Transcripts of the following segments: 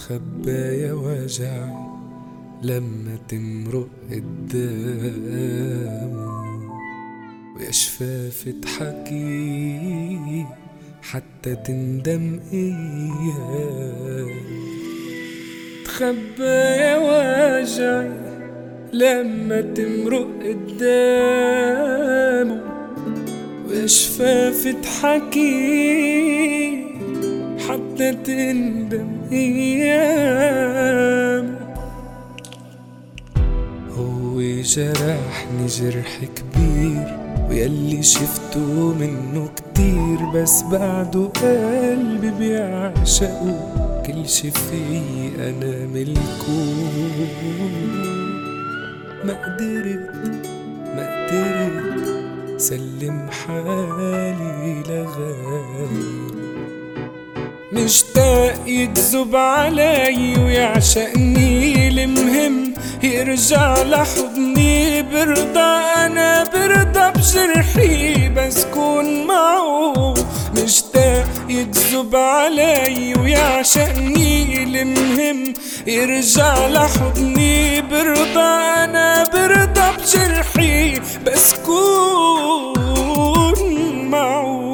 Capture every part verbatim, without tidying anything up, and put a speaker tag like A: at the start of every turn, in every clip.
A: خبايا وجعي لما تمرق قدامه، ويا شفاف تحكي حتى تندم اياه. تخبايا وجعي لما تمرق قدامه، ويا شفاف تحكي حتى تندم ايام. هو جرحني جرح كبير وياللي شفته منه كتير، بس بعده قلبي بيعشقه كل شي فيه انا ملكه. ما قدرت ما قدرت سلم حالي لغيره، مشتاق يكذب علي ويعشقني، المهم يرجع لحضني. برضى انا برضى بجرحي بس كون معه، مشتاق يكذب علي ويعشقني، المهم يرجع لحضني. برضى انا برضى بجرحي بس كون معه.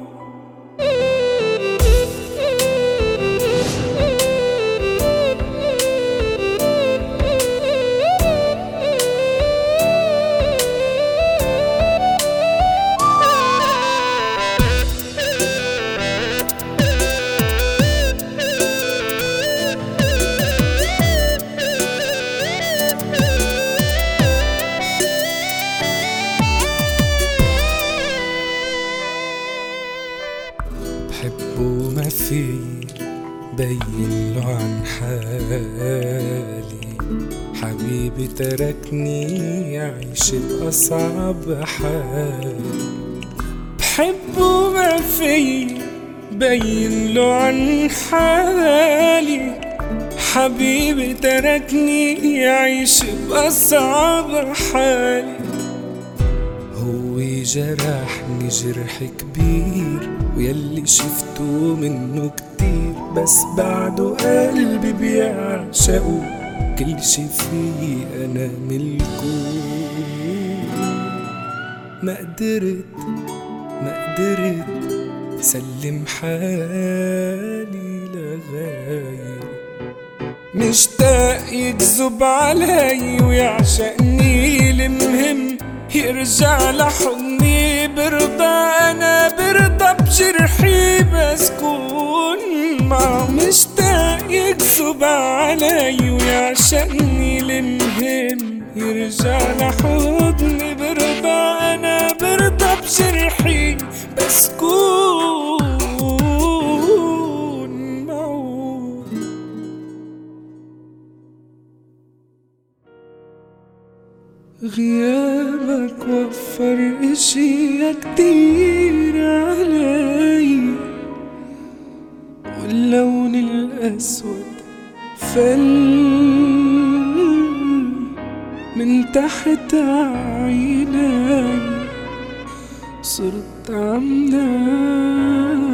A: بحبه ما في بين له عن حالي، حبيبي تركني يعيش بأصعب حال. بحبه ما في بين له عن حالي، حبيبي تركني يعيش بأصعب حالي. هو جرحني جرح كبير وياللي شفته منه كتير، بس بعده قلبي بيعشقه كل شي فيه انا ملكه. ما قدرت ما قدرت سلم حالي لغيره، مشتاق يكذب علي ويعشقني، المهم يرجع لحضني. برضى انا برضى بجرحي بس كون معه، مشتاق يكذب علي ويعشقني، المهم يرجع لحضني. برضى انا برضى بجرحي بس كون معه. غيابك وفر اشياء كتير علي، واللون الأسود فل من تحت عيني، صرت عم نام